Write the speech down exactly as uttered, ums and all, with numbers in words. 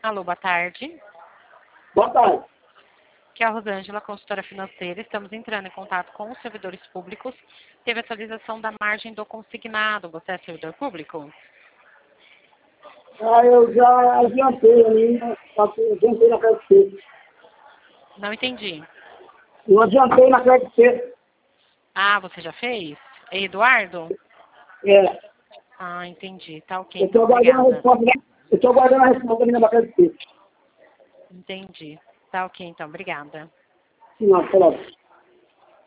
Alô, boa tarde. Boa tarde. Aqui é a Rosângela, consultora financeira. Estamos entrando em contato com os servidores públicos. Teve atualização da margem do consignado. Você é servidor público? Ah, eu já adiantei ali, né? Só que eu adiantei na Crédito C. Não entendi. Eu adiantei na Crédito C. Ah, você já fez? É Eduardo? É. Ah, entendi. Tá ok, Eu então, estou aguardando a obrigada. resposta, né? Eu estou aguardando a resposta da Crédito C. Entendi. Tá ok, então, obrigada. Sim, não, pronto.